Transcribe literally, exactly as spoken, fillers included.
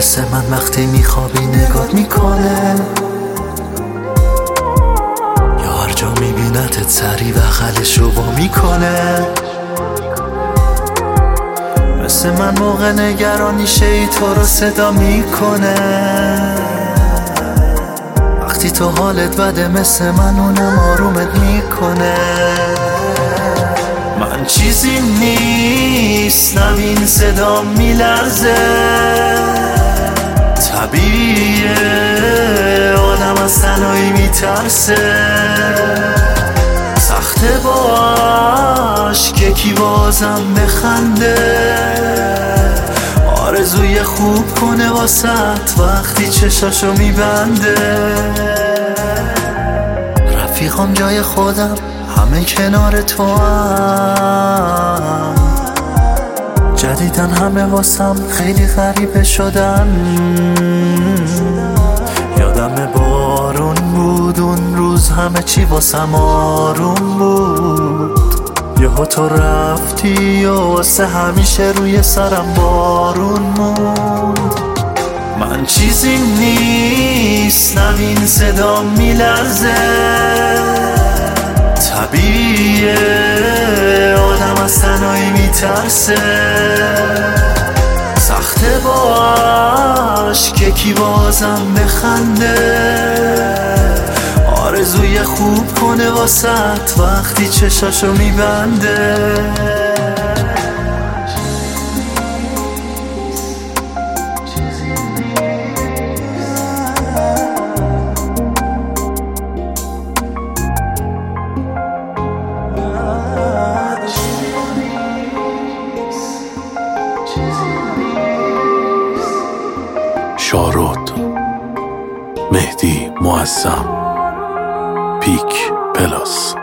مثل من وقتی میخوابی نگات میکنه، یا هر جا میبینتت سری بغلش رو با میکنه. مثل من موقع نگرانیشه ای تو رو صدا میکنه. وقتی تو حالت بده مثل من اونم آرومت میکنه. من چیزی نیستم این صدا میلرزه، طبیعیه آدم از تنهایی میترسه. سخته باش که کی بازم بخنده، آرزوی خوب کنه واسط وقتی چشاشو میبنده. رفیقام جای خودم همه کنار تو هم، جدیدن همه واسم خیلی غریبه شدن. یادم بارون بود اون روز همه چی واسم آروم بود، یهو تو رفتی و واسه همیشه روی سرم بارون موند. من چیزی نیستم این صدا میلرزه، طبیعیه آدم از تنهایی میترسه. سخته باش که کی بازم بخنده، آرزوی خوب کنه واسط وقتی چشاشو میبنده. شارود، مهدی معظم، پیک پلاس.